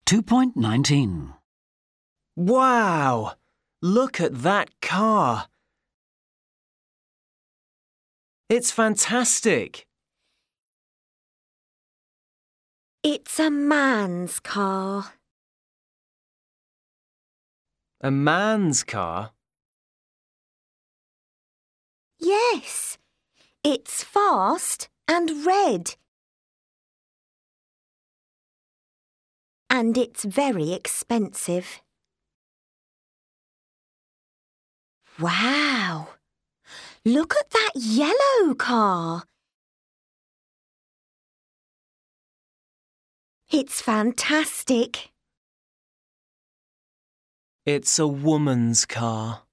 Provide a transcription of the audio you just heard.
2.19. Wow! Look at that car. It's fantastic. It's a man's car. A man's car? Yes, it's fast and red. And it's very expensive. Wow! Look at that yellow car. It's fantastic. It's a woman's car.